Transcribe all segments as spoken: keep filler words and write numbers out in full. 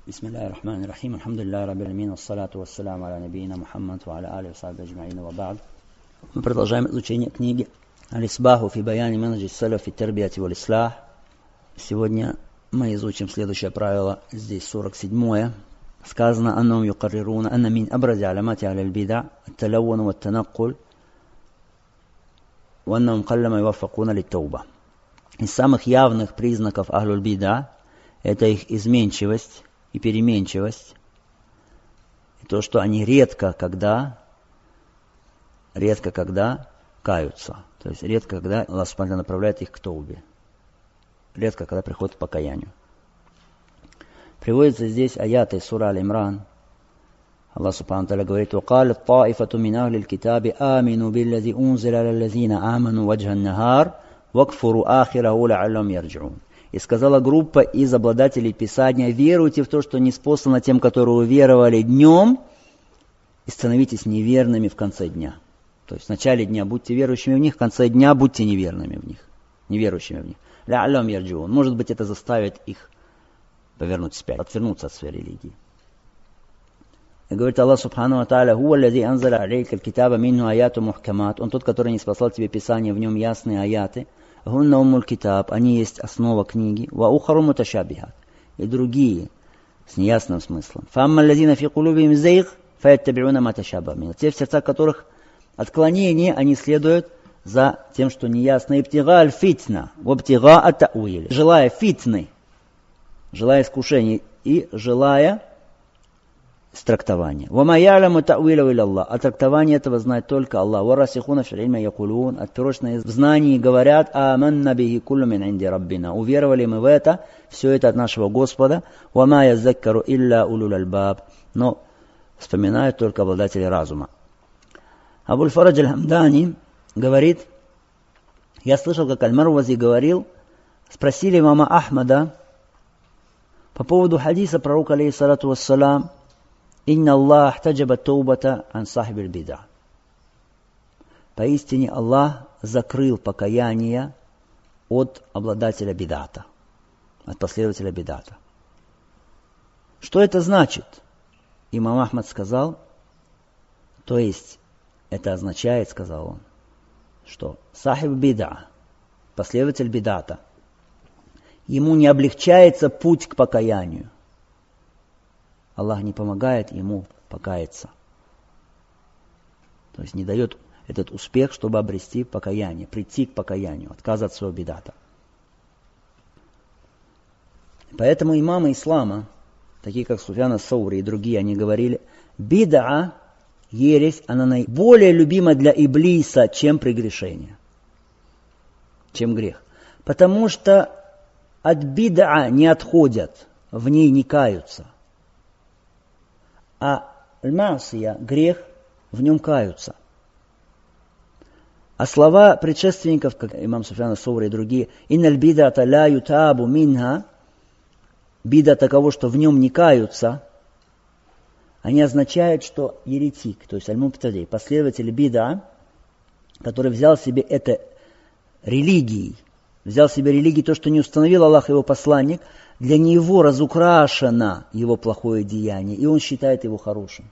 بسم الله الرحمن الرحيم الحمد لله رب العالمين والصلاة والسلام على نبينا محمد وعلى آله وصحبه أجمعين وبعد. Мы продолжаем изучение книги Аль-Исбаху фи баяни манхаджи салаф фи тарбияти валь ислах. Сегодня мы изучим следующее правило, здесь сорок седьмое. Сказано: «Аннахум юқаррируна анна мин абрази алямати ахлил бида ат-талаввун ва ат-танаккуль ва аннахум қаллама юваффакуна лит-тауба». Из самых явных признаков ахлюль бида это их изменчивость и переменчивость, и то, что они редко когда, редко когда каются, то есть редко когда Аллах Субхану направляет их к таубе, редко когда приходит к покаянию. Приводится здесь аяты из суры Аль-Имран. Аллах Субхану Тааля говорит: «Вакалят таифату мин ахлил китаби амину биллади унзила аля лазина аману ваджхан нахар вакфуру ахираху лааллахум ярджиун». И сказала группа из обладателей Писания: веруйте в то, что ниспослано тем, которые уверовали днем, и становитесь неверными в конце дня. То есть в начале дня будьте верующими в них, в конце дня будьте неверными в них, неверующими в них. Лааллахум ярджиун. Может быть, это заставит их повернуть вспять, отвернуться от своей религии. И говорит Аллах Субхану ва Тааля: «Хуа аллази анзаля алейка аль-китаба минху аяту мухкамат». Он тот, который ниспослал тебе Писание, в нем ясные аяты. Гунна уммуль китаб, они есть основа книги. Ва ухару муташабихат, и другие с неясным смыслом. Фамма аллазина фи кулубихим зайг фаяттабиуна ма ташабаха минху. Те, в сердцах которых отклонение, они следуют за тем, что неясно. Ибтига аль-фитна, вабтига ат-та'уиль. Желая фитны, желая искушений и желая трактования. «Вама я'ламу та'уиlahu илля Аллах». А трактование этого знает только Аллах. «Варасихуна фил илми якулун». Отпирочные в знании говорят: «Аманна бихи куллу мин инди раббина». Уверовали мы в это, все это от нашего Господа. «Вама яззаккару илля улул альбаб». Но вспоминают только обладатели разума. Абуль-Фарадж аль-Хамдани говорит: я слышал, как Аль-Марвази говорил, спросили имама Ахмада по поводу хадиса пророка алейхиссалату вассалам: «Инна Аллах ахтаджаба таубата ан сахибиль бида». Поистине Аллах закрыл покаяние от обладателя бидата, от последователя бидата. Что это значит? Имам Ахмад сказал, то есть это означает, сказал он, что сахиб бида, последователь бидата, ему не облегчается путь к покаянию. Аллах не помогает ему покаяться. То есть не дает этот успех, чтобы обрести покаяние, прийти к покаянию, отказаться от своего бидата. Поэтому имамы ислама, такие как Суфьян ас-Саури и другие, они говорили: бида, ересь, она наиболее любима для иблиса, чем прегрешение, чем грех. Потому что от бида не отходят, в ней не каются. А аль-маасия, грех, в нем каются. А слова предшественников, как имам Суфьян ас-Саури и другие: «Инналь бидата ла ютабу минха», бида таково, что в нем не каются, они означают, что еретик, то есть аль-мубтади, последователь бида, который взял себе это религией, взял себе религией то, что не установил Аллах и его посланник, для него разукрашено его плохое деяние, и он считает его хорошим.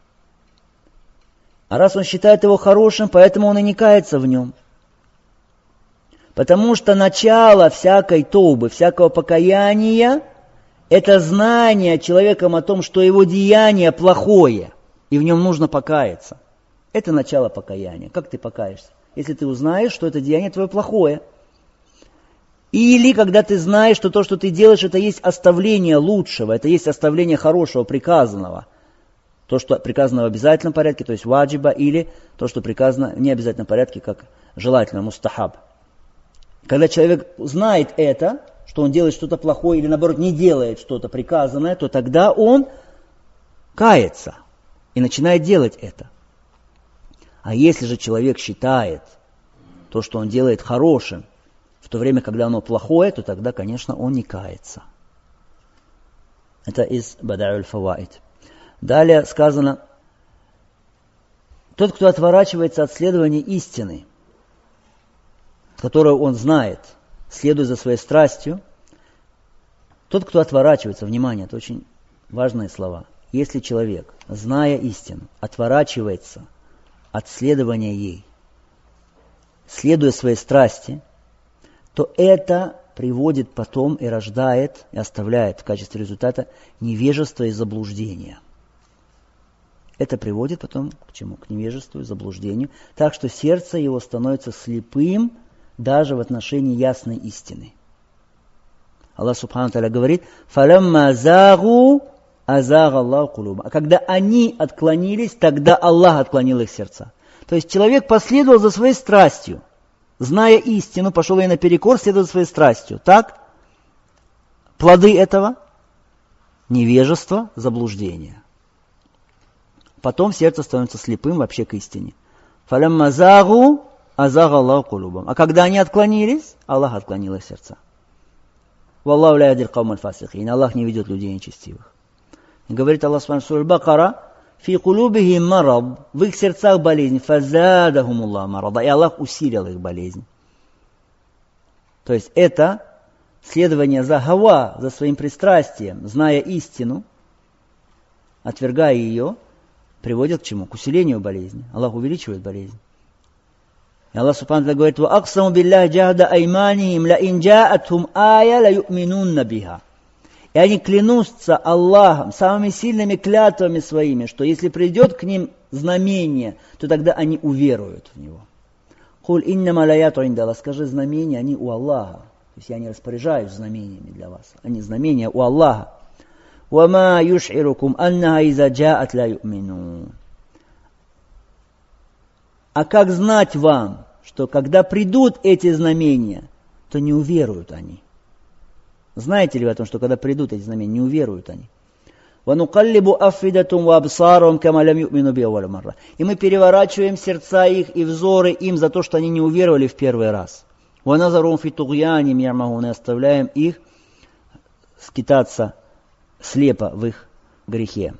А раз он считает его хорошим, поэтому он и не кается в нем. Потому что начало всякой тоубы, всякого покаяния, это знание человеком о том, что его деяние плохое, и в нем нужно покаяться. Это начало покаяния. Как ты покаешься? Если ты узнаешь, что это деяние твое плохое. Или когда ты знаешь, что то, что ты делаешь, это есть оставление лучшего, это есть оставление хорошего, приказанного. То, что приказано в обязательном порядке, то есть ваджиба, или то, что приказано в необязательном порядке, как желательно, мустахаб. Когда человек знает это, что он делает что-то плохое, или наоборот не делает что-то приказанное, то тогда он кается и начинает делать это. А если же человек считает то, что он делает, хорошим, в то время, когда оно плохое, то тогда, конечно, он не кается. Это из Бада'уль Фаваид. Далее сказано: тот, кто отворачивается от следования истины, которую он знает, следуя за своей страстью, тот, кто отворачивается, внимание, это очень важные слова. Если человек, зная истину, отворачивается от следования ей, следуя своей страсти, то это приводит потом и рождает, и оставляет в качестве результата невежество и заблуждение. Это приводит потом к чему? К невежеству и заблуждению, так что сердце его становится слепым даже в отношении ясной истины. Аллах Субхану Тааля говорит: «Фалямма загу азага Аллаху кулуба». А когда они отклонились, тогда Аллах отклонил их сердца. То есть человек последовал за своей страстью, зная истину, пошел ей наперекор, следовал за своей страстью. Так? Плоды этого – невежество, заблуждение. Потом сердце становится слепым вообще к истине. «Фалямма загу азага Аллаху кулубам». А когда они отклонились, Аллах отклонил их сердца. «Валлаху ля яхдил каума аль-фасихин». Аллах не ведет людей нечестивых. И говорит Аллах Субхану сура Аль-Бакара: «Фи кулубихим марад». В их сердцах болезнь. «Фазадахум Аллах марада». И Аллах усилил их болезнь. То есть это следование за гава, за своим пристрастием, зная истину, отвергая ее, приводит к чему? К усилению болезни. Аллах увеличивает болезнь. И Аллах Субхану Тааля говорит: «Ва аксаму биллахи джахда айманихим ла ин джаатхум ая ла ю'минунна биха». И они клянутся Аллахом самыми сильными клятвами своими, что если придет к ним знамение, то тогда они уверуют в него. «Куль иннама лаяту индаллах». Скажи, знамения, они у Аллаха. То есть я не распоряжаюсь знамениями для вас. Они знамения у Аллаха. «Вама юш'ирукум аннаха иза джаат ла ю'минун». А как знать вам, что когда придут эти знамения, то не уверуют они? Знаете ли вы о том, что когда придут эти знамения, не уверуют они? «Ванукаллибу афидатум ва абсарум кама лям ю'мину би авваль марра». И мы переворачиваем сердца их и взоры им за то, что они не уверовали в первый раз. «Ваназарум фи тугьяним ярмахун». И оставляем их скитаться слепо в их грехе.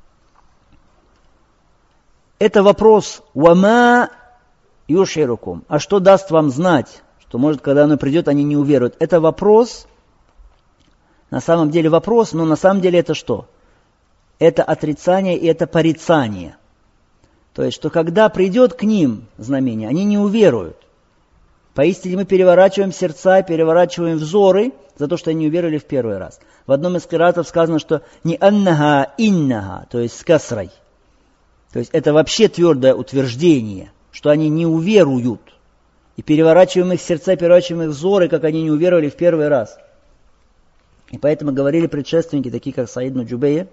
Это вопрос «Вама юширукум». А что даст вам знать, что, может, когда оно придет, они не уверуют? Это вопрос, на самом деле вопрос, но на самом деле это что? Это отрицание и это порицание. То есть, что когда придет к ним знамение, они не уверуют. Поистине мы переворачиваем сердца, переворачиваем взоры за то, что они уверовали в первый раз. В одном из киратов сказано, что не аннага иннага, то есть с касрой. То есть это вообще твердое утверждение, что они не уверуют. И переворачиваем их сердца, переворачиваем их взоры, как они не уверовали в первый раз. И поэтому говорили предшественники, такие как Саид ибн Джубейр: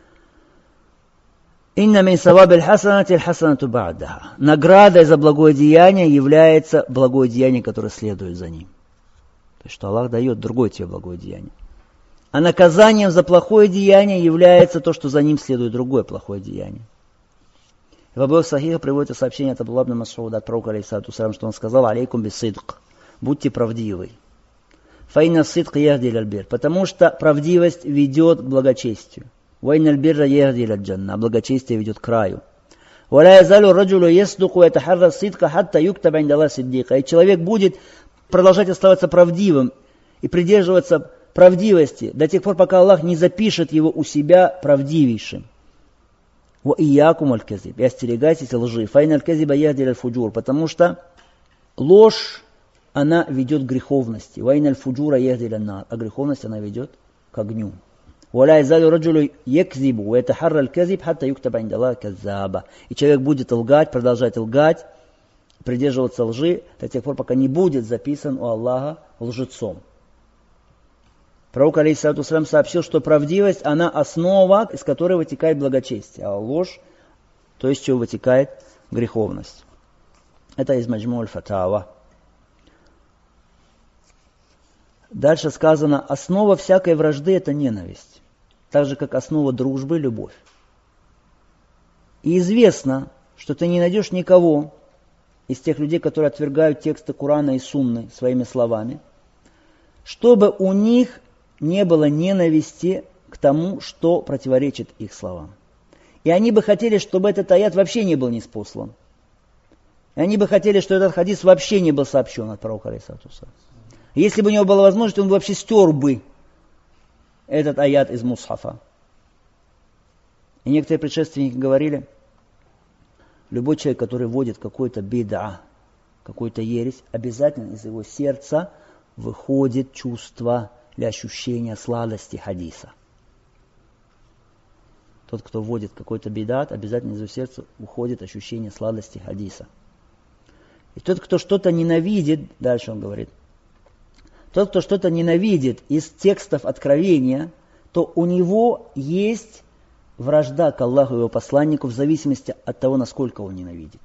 «Инна мин савабиль хасанати хасанату ба'даха». Наградой за благое деяние является благое деяние, которое следует за ним. То есть, что Аллах дает другое тебе благое деяние. А наказанием за плохое деяние является то, что за ним следует другое плохое деяние. В обоих сахихах приводится сообщение от Абдулла ибн Мас'уда, от пророка, алейхиссалату вассалям, что он сказал: «Алейкум бис-сидк». Будьте правдивы. «Фаинна сидк яхди иляль бир». Потому что правдивость ведет к благочестию. «Ваинналь бирра яхди иляль джанна». А благочестие ведет к раю. «Валя язалю раджулу ясдуку ятахарра сидка хатта юктаба индаллах сиддика». И человек будет продолжать оставаться правдивым и придерживаться правдивости до тех пор, пока Аллах не запишет его у себя правдивейшим. «Ва иякум аль-казиб». И остерегайтесь лжи. «Фаинналь казиба яхди иляль фуджур». Потому что ложь, она ведет к греховности. «Ваинналь фуджура яхди иляль нар». А греховность она ведет к огню. «Валя язалю раджулу якзибу ва ятахарра аль-казиб хатта юктаба индаллах каззаба». И человек будет лгать, продолжать лгать, придерживаться лжи до тех пор, пока не будет записан у Аллаха лжецом. Пророк, алейхиссалату вассалям, сообщил, что правдивость, она основа, из которой вытекает благочестие, а ложь, то есть, чего вытекает греховность. Это из Маджму аль-Фатава. Дальше сказано: основа всякой вражды – это ненависть, так же, как основа дружбы – любовь. И известно, что ты не найдешь никого из тех людей, которые отвергают тексты Корана и Сунны своими словами, чтобы у них не было ненависти к тому, что противоречит их словам. И они бы хотели, чтобы этот аят вообще не был ниспослан. И они бы хотели, чтобы этот хадис вообще не был сообщен от пророка, алейхиссалату вассалям. Если бы у него была возможность, он бы вообще стер бы этот аят из мусхафа. И некоторые предшественники говорили, любой человек, который вводит какой-то бида, какую-то ересь, обязательно из его сердца выходит чувство или ощущение сладости хадиса. Тот, кто вводит какой-то бидат, обязательно из его сердца уходит ощущение сладости хадиса. И тот, кто что-то ненавидит, дальше он говорит, тот, кто что-то ненавидит из текстов откровения, то у него есть вражда к Аллаху и его посланнику в зависимости от того, насколько он ненавидит.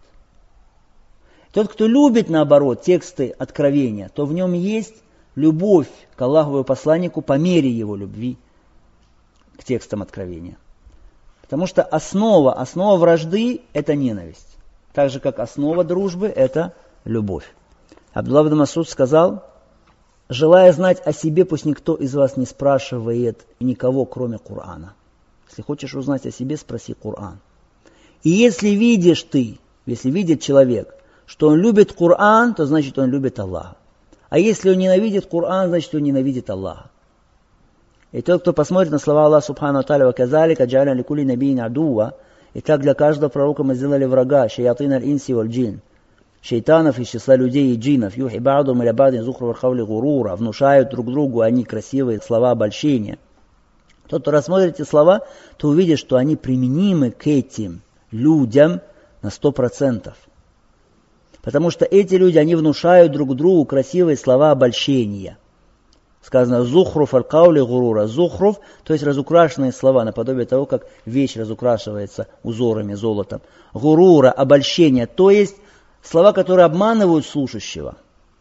Тот, кто любит, наоборот, тексты откровения, то в нем есть любовь к Аллаху и его посланнику по мере его любви к текстам откровения. Потому что основа, основа вражды – это ненависть. Так же, как основа дружбы – это любовь. Абдуллах ибн Мас'уд сказал, желая знать о себе, пусть никто из вас не спрашивает никого, кроме Корана. Если хочешь узнать о себе, спроси Коран. И если видишь ты, если видит человек, что он любит Коран, то значит он любит Аллаха. А если он ненавидит Коран, значит он ненавидит Аллаха. И тот, кто посмотрит на слова Аллаха Субхану ва Тааля, «Ваказалика джа'альна ликулли набийин адуа», и так для каждого пророка мы сделали врага, шаятин аль-инси валь-джин, шейтанов из числа людей и джинов, юхи ба'дум иля ба'дин зухру вархавли гурура, внушают друг другу они красивые слова обольщения. Тот, кто рассмотрит эти слова, то увидит, что они применимы к этим людям на сто процентов. Потому что эти люди, они внушают друг другу красивые слова обольщения. Сказано «зухруф аль-каули гурура». «Зухруф», то есть разукрашенные слова, наподобие того, как вещь разукрашивается узорами, золотом. «Гурура» – обольщение, то есть слова, которые обманывают слушающего.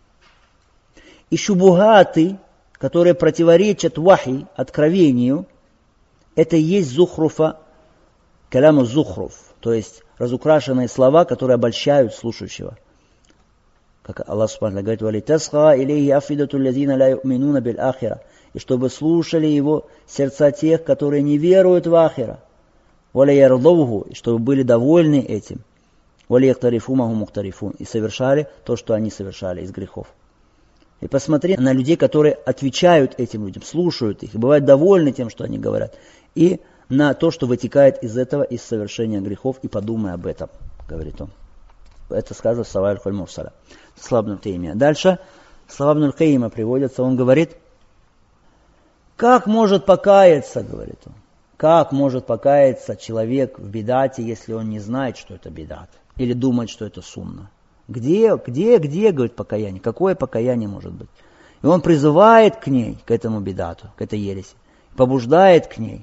И «шубухаты», которые противоречат вахи, откровению, это и есть «зухруфа», «каляму зухруф», то есть разукрашенные слова, которые обольщают слушающего. Как Аллах Субхану говорит, «Валитасха илейхи афидату лязина ля ю'минуна биль ахира». И чтобы слушали его сердца тех, которые не веруют в ахира. «Валя ярдовху», и чтобы были довольны этим. «Валя яхтарифу маху мухтарифун», и совершали то, что они совершали из грехов. И посмотри на людей, которые отвечают этим людям, слушают их, и бывают довольны тем, что они говорят. И на то, что вытекает из этого, из совершения грехов, и подумай об этом, говорит он. Это сказано в Савай аль-Мурсаля. Слова Ибн Таймия. Дальше слова Ибн Кайима приводятся. Он говорит, как может покаяться, говорит он, как может покаяться человек в бидате, если он не знает, что это бидат, или думает, что это сунна. Где, где, где, говорит, покаяние? Какое покаяние может быть? И он призывает к ней, к этому бидату, к этой ереси, побуждает к ней.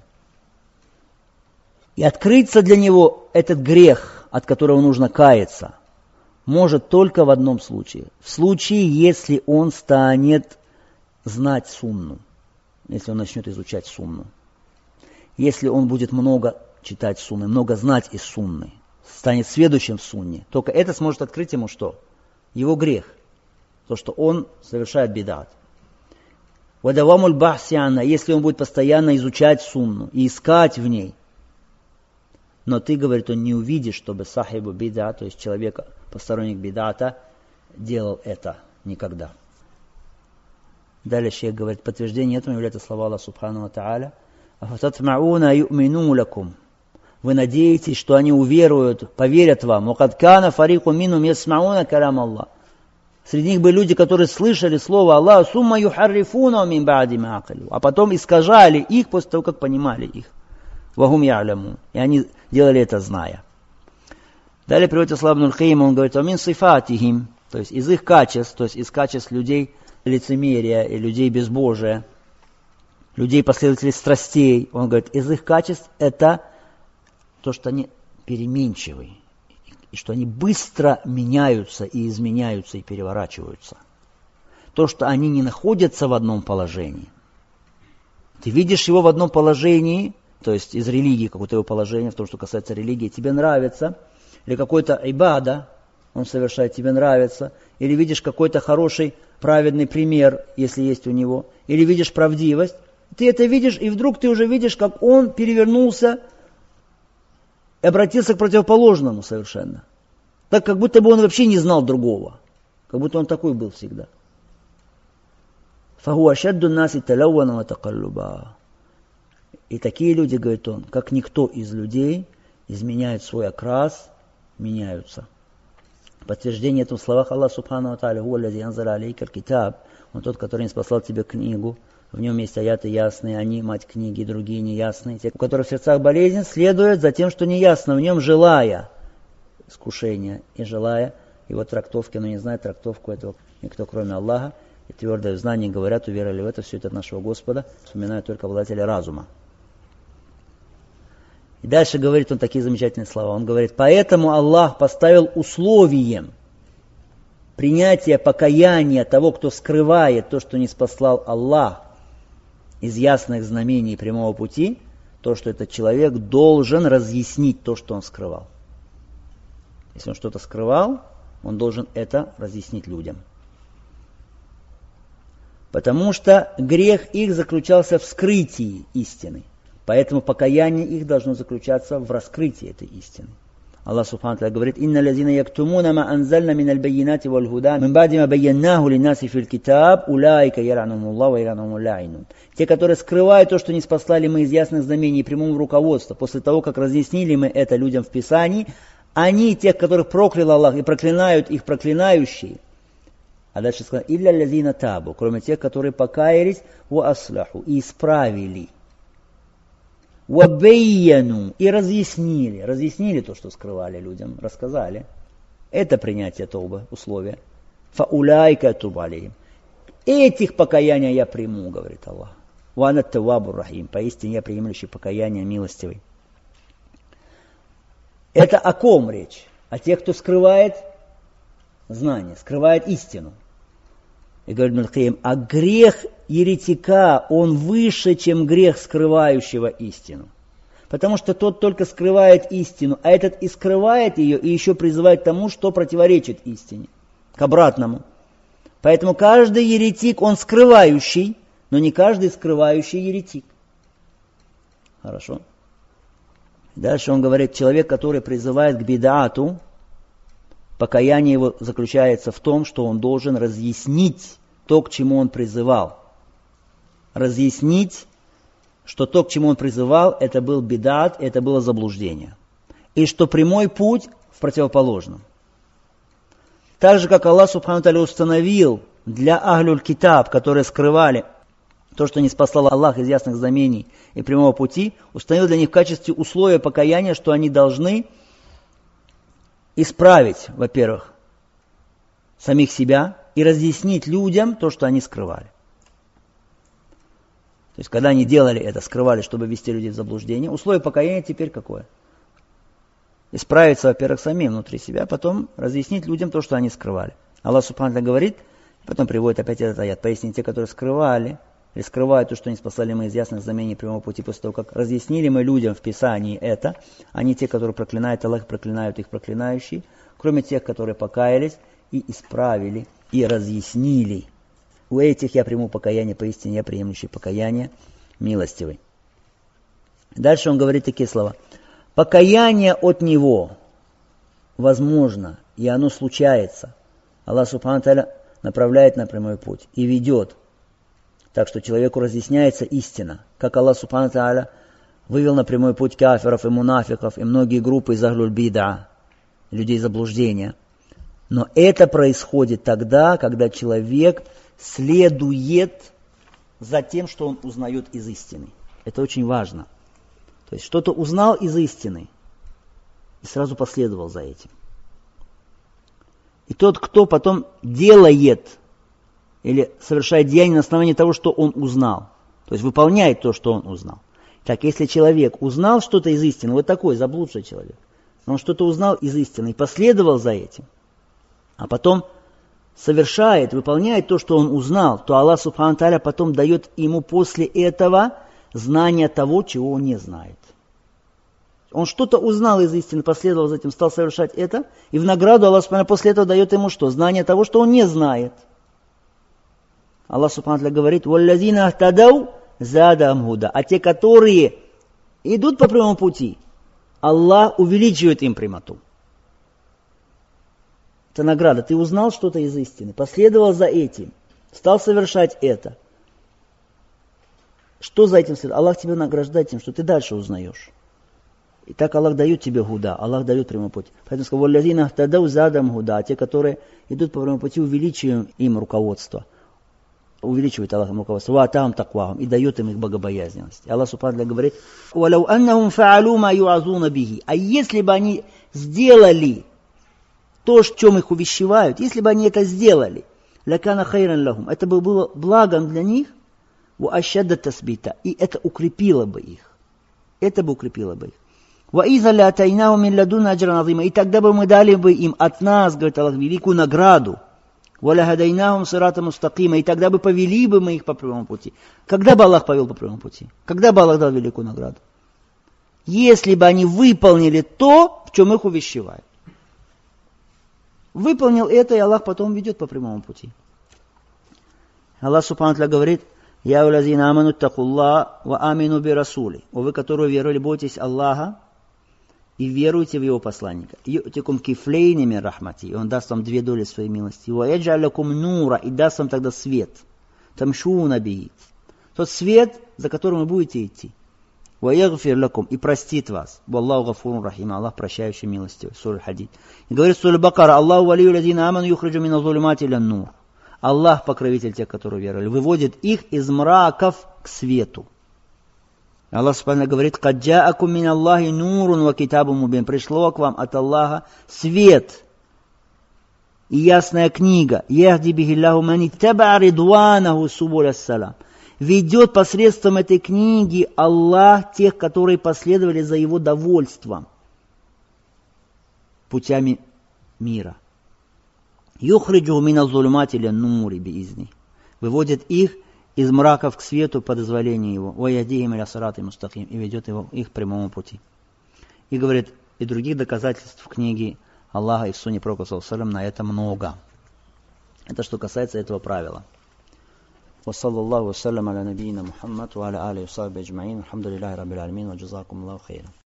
И открыться для него этот грех, от которого нужно каяться, может только в одном случае. В случае, если он станет знать сунну, если он начнет изучать сунну. Если он будет много читать сунны, много знать из сунны, станет сведущим в сунне, только это сможет открыть ему что? Его грех. То, что он совершает бидат. Вадавамуль бахсиана, если он будет постоянно изучать сунну и искать в ней. Но ты, говорит, он не увидишь, чтобы сахибу бида, то есть человека, посторонник бидата, делал это никогда. Далее шейх говорит, подтверждение этому является слова Аллаха Субхану ва Тааля. «Афататмауна ю'мину лакум». Вы надеетесь, что они уверуют, поверят вам. «Вакад кана фарику минум ясмауна калям Аллах». Среди них были люди, которые слышали слово Аллаха, «Сумма юхаррифуна мин ба'ди ма акалу», а потом искажали их после того, как понимали их. «Вахум я'лямун». И они делали это, зная. Далее приводится слова Ибн Кайима, он говорит, «Амин сифатихим», то есть из их качеств, то есть из качеств людей лицемерия и людей безбожия, людей последователей страстей, он говорит, из их качеств это то, что они переменчивы, и что они быстро меняются и изменяются и переворачиваются. То, что они не находятся в одном положении. Ты видишь его в одном положении, то есть из религии какое-то его положение, в том, что касается религии, тебе нравится, или какой-то ибада, он совершает, тебе нравится, или видишь какой-то хороший, праведный пример, если есть у него, или видишь правдивость, ты это видишь, и вдруг ты уже видишь, как он перевернулся и обратился к противоположному совершенно. Так, как будто бы он вообще не знал другого, как будто он такой был всегда. فَهُوَ شَدُّ النَّاسِ تَلَوَّنَ وَتَقَلُّبًا. И такие люди, говорит он, как никто из людей, изменяют свой окрас, меняются. Подтверждение этому в словах Аллаха Субхану ва Тааля: «Хуа лази анзаля алейкаль китаб». Он тот, который не спаслал тебе книгу. В нем есть аяты ясные, они, мать книги, другие неясные. Те, у которых в сердцах болезнь, следуют за тем, что неясно, в нем желая искушения и желая его трактовки, но не знает трактовку этого никто, кроме Аллаха. И твердое знание говорят, уверовали в это, все это от нашего Господа, вспоминают только обладателя разума. И дальше говорит он такие замечательные слова. Он говорит: поэтому Аллах поставил условием принятия покаяния того, кто скрывает то, что не спаслал Аллах, из ясных знамений и прямого пути, то, что этот человек должен разъяснить то, что он скрывал. Если он что-то скрывал, он должен это разъяснить людям. Потому что грех их заключался в скрытии истины. Поэтому покаяние их должно заключаться в раскрытии этой истины. Аллах Субхану ва Тааля говорит: «Инна лазина яктумуна ма анзальна миналь баййинати валь худа мин ба'ди ма байяннаху линнаси фил китаб улайка ял'анухумуллаху ва ял'анухумул ла'инун». Те, которые скрывают то, что не спаслали мы из ясных знамений и прямого руководства, после того, как разъяснили мы это людям в Писании, они, тех, которых проклял Аллах, и проклинают их проклинающие. А дальше сказано: «Илля лазина табу», кроме тех, которые покаялись, ва асляху, и исправили. «Вабейяну», и разъяснили. Разъяснили то, что скрывали людям, рассказали. Это принятие тоубы, условие. «Фауляйка тубалихим». Этих покаяния я приму, говорит Аллах. «Вана тавабур рахим», поистине я приемлющий покаяние, милостивый. Это о ком речь? О тех, кто скрывает знание, скрывает истину. И говорит Ибн аль-Кайим: а грех еретика, он выше, чем грех скрывающего истину. Потому что тот только скрывает истину, а этот и скрывает ее, и еще призывает к тому, что противоречит истине, к обратному. Поэтому каждый еретик, он скрывающий, но не каждый скрывающий еретик. Хорошо. Дальше он говорит: человек, который призывает к бидаату, покаяние его заключается в том, что он должен разъяснить то, к чему он призывал. Разъяснить, что то, к чему он призывал, это был бидат, это было заблуждение. И что прямой путь в противоположном. Так же, как Аллах Субхану ва Тааля установил для Ахлюль Китаб, которые скрывали то, что не спаслал Аллах из ясных знамений и прямого пути, установил для них в качестве условия покаяния, что они должны исправить, во-первых, самих себя и разъяснить людям то, что они скрывали. То есть, когда они делали это, скрывали, чтобы ввести людей в заблуждение, условие покаяния теперь какое? Исправиться, во-первых, самим внутри себя, а потом разъяснить людям то, что они скрывали. Аллах Субхану ва Тааля говорит, потом приводит опять этот аят: пояснить те, которые скрывали, или скрывают то, что не спаслали мы из ясных знамений прямого пути, после того, как разъяснили мы людям в Писании это, они те, которые проклинают Аллах, проклинают их проклинающие, кроме тех, которые покаялись и исправили, и разъяснили. У этих я приму покаяние, поистине я приемлющий покаяние, милостивый. Дальше он говорит такие слова: покаяние от него возможно, и оно случается. Аллах Субхану ва Тааля направляет на прямой путь и ведет. Так что человеку разъясняется истина. Как Аллах Субхану ва Тааля вывел на прямой путь кафиров и мунафиков и многие группы из Ахлюль Бида, людей заблуждения. Но это происходит тогда, когда человек следует за тем, что он узнает из истины. Это очень важно. То есть что-то узнал из истины и сразу последовал за этим. И тот, кто потом делает или совершает деяние на основании того, что он узнал, то есть выполняет то, что он узнал. Так, если человек узнал что-то из истины, вот такой заблудший человек, он что-то узнал из истины и последовал за этим, а потом совершает, выполняет то, что он узнал, то Аллах Субхану ва Тааля потом дает ему после этого знание того, чего он не знает. Он что-то узнал из истины, последовал за этим, стал совершать это, и в награду Аллах Субхану ва Тааля после этого дает ему что? Знание того, что он не знает. Аллах Субхану ва Тааля говорит: «Валлазина ахтадау задам худа». А те, которые идут по прямому пути, Аллах увеличивает им прямоту. Это награда. Ты узнал что-то из истины, последовал за этим, стал совершать это. Что за этим следует? Аллах тебя награждает тем, что ты дальше узнаешь. И так Аллах дает тебе гуда, Аллах дает прямой путь. Поэтому сказал, «Валлазина хтадау задам гуда», те, которые идут по прямому пути, увеличиваем им руководство. Увеличивает Аллах им руководство. «Ва атахум таквахум», и дает им их богобоязненность. И Аллах субхану говорит, «Валау аннахум фаалу ма юазуна бихи». А если бы они сделали то, в чем их увещевают, если бы они это сделали, лакана хайран лахум, это бы было благом для них, ва ашадда тасбита, и это укрепило бы их. Это бы укрепило бы их. И тогда бы мы дали бы им от нас, говорит Аллах, великую награду. И тогда бы повели бы мы их по прямому пути. Когда бы Аллах повел по прямому пути? Когда бы Аллах дал великую награду? Если бы они выполнили то, в чем их увещевают. Выполнил это, и Аллах потом ведет по прямому пути. Аллах субхану ва тааля говорит, «Я улазина аману такулла ва амину би расули». О вы, которые веровали, бойтесь Аллаха и веруйте в Его посланника. «Ю'тикум кифлейни мин рахмати». И Он даст вам две доли своей милости. «Ва яджалякум нура». И даст вам тогда свет. «Тамшуна бихи». Тот свет, за которым вы будете идти. «Ва ягфир лакум». И простит вас. «Валлаху гафурун рахим». Аллах прощающий милостивый. Сура Хадид. И говорит Сура Бакара, «Аллаху валию ладина аману юхриджу мина зулумати лян нур». Аллах, покровитель тех, которые веровали, выводит их из мраков к свету. Аллах субхану говорит, «Кад джаакум мин Аллахи нурун ва китабун мубин». Пришло к вам от Аллаха свет и ясная книга. «Яхди бихиллаху ман иттаба ридванаху субуля салам». Ведет посредством этой книги Аллах тех, которые последовали за Его довольством путями мира. Юхриджу мина зулумати лян нури биизни. Выводит их из мраков к свету по дозволению Его. Ва яхдихим иля сирати мустаким. И ведет его, их к прямому пути. И говорит, и других доказательств в книге Аллаха и в сунне Пророка саллаллаху алейхи ва саллям на это много. Это что касается этого правила. Ва саллаллаху ва саллям аля набийина Мухаммад ва аля алихи ва сахбихи аджмаин. Алхамдулиллахи раббил аламин ва джазакум Аллаху хайран.